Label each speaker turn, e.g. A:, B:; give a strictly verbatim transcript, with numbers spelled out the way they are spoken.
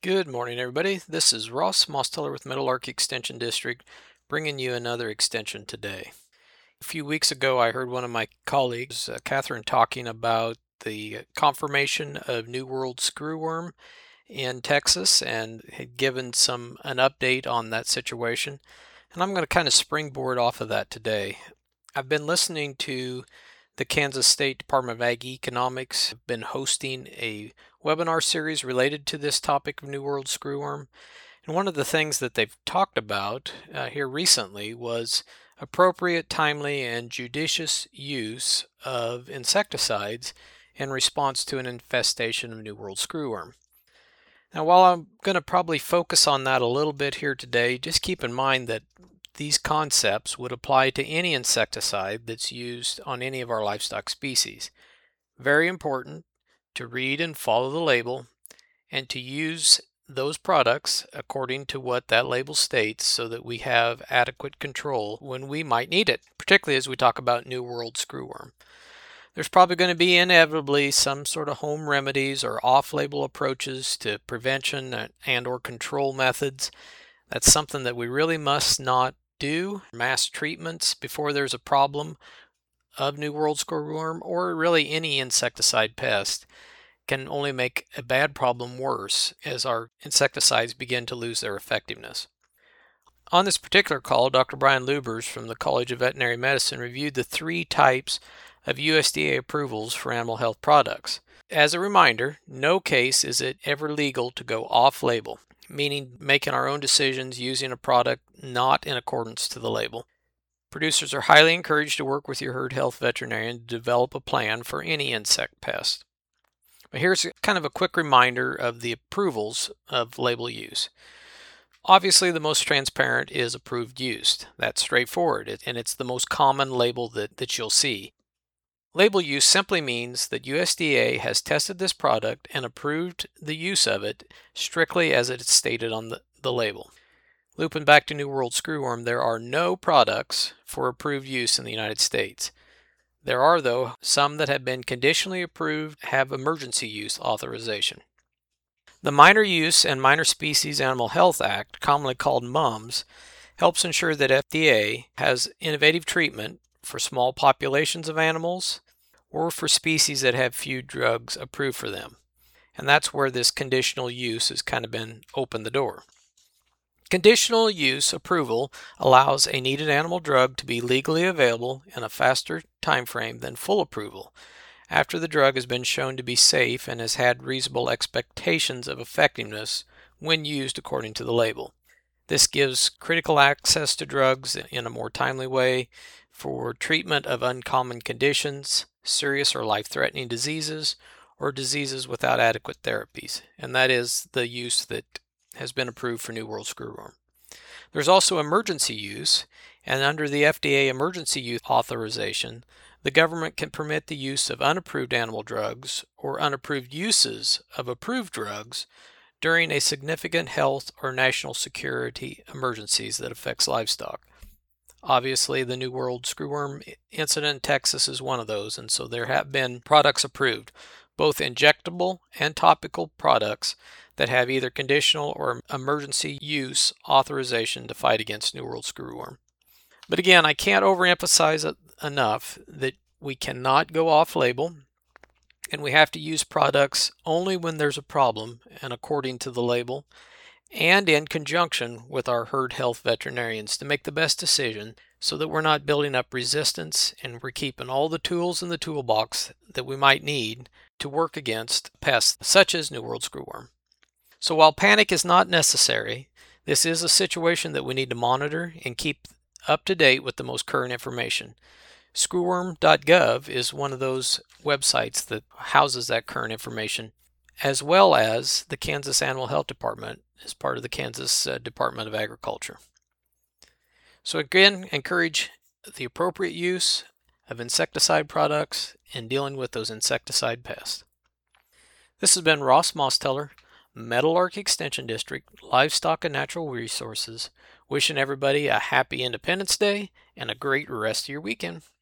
A: Good morning, everybody. This is Ross Mosteller with Meadowlark Extension District, bringing you another extension today. A few weeks ago, I heard one of my colleagues, uh, Catherine, talking about the confirmation of New World screwworm in Texas and had given some an update on that situation. And I'm going to kind of springboard off of that today. I've been listening to the Kansas State Department of Ag Economics have been hosting a webinar series related to this topic of New World screwworm. And one of the things that they've talked about uh, here recently was appropriate, timely, and judicious use of insecticides in response to an infestation of New World screwworm. Now, while I'm going to probably focus on that a little bit here today, just keep in mind that these concepts would apply to any insecticide that's used on any of our livestock species. Very important to read and follow the label and to use those products according to what that label states so that we have adequate control when we might need it, particularly as we talk about New World screwworm. There's probably going to be inevitably some sort of home remedies or off-label approaches to prevention and or control methods. That's something that we really must not do. Mass treatments before there's a problem of New World screwworm or really any insecticide pest can only make a bad problem worse as our insecticides begin to lose their effectiveness. On this particular call, Doctor Brian Lubers from the College of Veterinary Medicine reviewed the three types of U S D A approvals for animal health products. As a reminder, no case is it ever legal to go off-label, meaning making our own decisions using a product not in accordance to the label. Producers are highly encouraged to work with your herd health veterinarian to develop a plan for any insect pest. But here's kind of a quick reminder of the approvals of label use. Obviously, the most transparent is approved use. That's straightforward, and it's the most common label that, that you'll see. Label use simply means that U S D A has tested this product and approved the use of it strictly as it is stated on the, the label. Looping back to New World screwworm, there are no products for approved use in the United States. There are, though, some that have been conditionally approved have emergency use authorization. The Minor Use and Minor Species Animal Health Act, commonly called MUMS, helps ensure that F D A has innovative treatment for small populations of animals or for species that have few drugs approved for them. And that's where this conditional use has kind of been opened the door. Conditional use approval allows a needed animal drug to be legally available in a faster time frame than full approval, after the drug has been shown to be safe and has had reasonable expectations of effectiveness when used according to the label. This gives critical access to drugs in a more timely way for treatment of uncommon conditions, serious or life-threatening diseases, or diseases without adequate therapies, and that is the use that has been approved for New World screwworm. There's also emergency use, and under the F D A emergency use authorization, the government can permit the use of unapproved animal drugs or unapproved uses of approved drugs during a significant health or national security emergencies that affects livestock. Obviously, the New World screwworm incident in Texas is one of those, and so there have been products approved, both injectable and topical products that have either conditional or emergency use authorization to fight against New World screwworm. But again, I can't overemphasize it enough that we cannot go off-label, and we have to use products only when there's a problem and according to the label, and in conjunction with our herd health veterinarians to make the best decision so that we're not building up resistance and we're keeping all the tools in the toolbox that we might need to work against pests such as New World screwworm. So while panic is not necessary, this is a situation that we need to monitor and keep up to date with the most current information. screwworm dot gov is one of those websites that houses that current information, as well as the Kansas Animal Health Department as part of the Kansas uh, Department of Agriculture. So again, encourage the appropriate use of insecticide products in dealing with those insecticide pests. This has been Ross Mosteller, Meadowlark Extension District, Livestock and Natural Resources, wishing everybody a happy Independence Day and a great rest of your weekend.